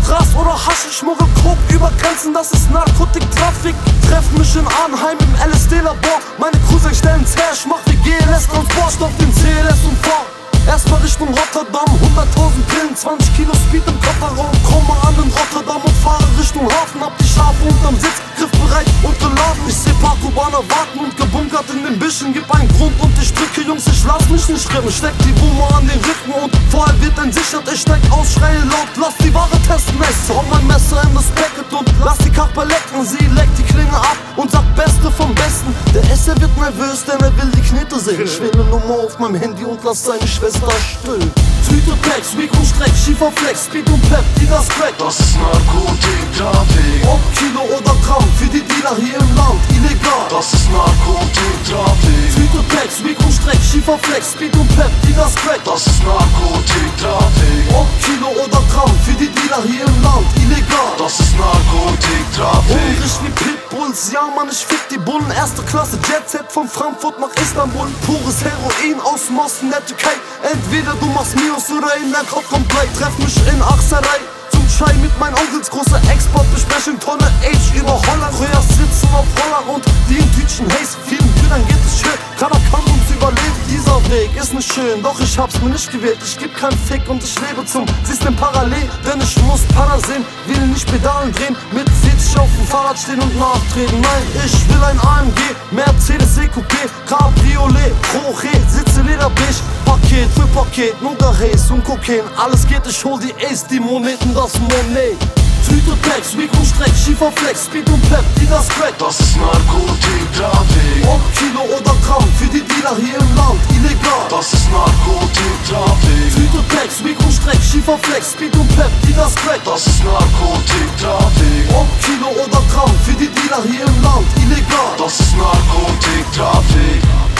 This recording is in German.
Gras oder Haschisch, schmuggel Coke über Grenzen, das ist Narkotiktrafik. Treff mich in Arnheim im LSD-Labor. Meine Cousins stellen's her, ich mach wie GLS-Transport, stopp den CLS und fahr erstmal Richtung Rotterdam. 100.000 Pillen, 20 Kilo Speed im Kofferraum. Komme an in Rotterdam und fahre Richtung Hafen. Hab die Schafe unterm Sitz, griffbereit und geladen. Ich seh paar Kubaner warten und gebunkert in den Büschen. Gib einen Grund und ich drücke, Jungs, ich lass mich nicht rippen. Steck die Wumme an den Rücken und vorher wird entsichert. Ich steig aus, schreie laut, lass die Ware testen. Ich hau mein Messer in das Packet und lass die Kappe lecken. Sie leckt die Klinge ab und sagt Beste vom Besten. Der Esser wird nervös, denn er will die Knete sehen. Ich wähle Nummer auf meinem Handy und lass seine Schwester still. Tüte Packs, Weak und Streck, schiefer Flex, Speed und Pep, die das Crack. Das ist Narkotiktrafik. Ob Kilo oder Gramm, für die Dealer hier im Land, illegal. Das ist Narkotiktrafik. Tüte Packs, Weak und Streck, schiefer Flex, Speed und Pep, die das Crack. Das ist Narkotiktrafik. Ob Kilo oder Gramm, für die Dealer hier im Land, illegal. Das ist Narkotiktrafik. Hungrig wie Pitbulls, ja Mann, ich fick die Bullen. Erste Klasse Jetset von Frankfurt nach Istanbul. Pures Heroin aus dem Osten der Türkei. Entweder du machst Mios oder in dein Kopf kommt Blei. Treff mich in Achserei zum Chai mit meinen Onkels. Große Exportbesprechung, Tonne H über Holland. Früher sitzen auf Roller und die in Tütchen Haze. Vielen Brüdern geht es schön, keiner kann uns überleben. Dieser Weg ist nicht schön, doch ich hab's mir nicht gewählt. Ich geb keinen Fick und ich lebe zum System parallel. Denn ich muss Para sehen, will nicht Pedalen drehen. Mit 40 auf dem Fahrrad stehen und nachtreten. Nein, ich will ein AMG, Mercedes EQP, Cabriolet, Roche, Sitze Lederbeige. Paket für Paket, Nuga Haze und Kokain. Alles geht, ich hol die Ace, die Moneten, das Monet. Tüte Packs, Weak und Streck, schiefer Flex, Speed und Pep, die das Crack. Das ist Narkotiktrafik. Ob Kilo oder Gramm, für die Dealer hier im Land, illegal. Das ist Narkotiktrafik. Tüte Packs, Weak und Streck, schiefer Flex, Speed und Pep, die das Crack. Das ist Narkotiktrafik. Ob Kilo oder Gramm, für die Dealer hier im Land, illegal. Das ist Narkotiktrafik.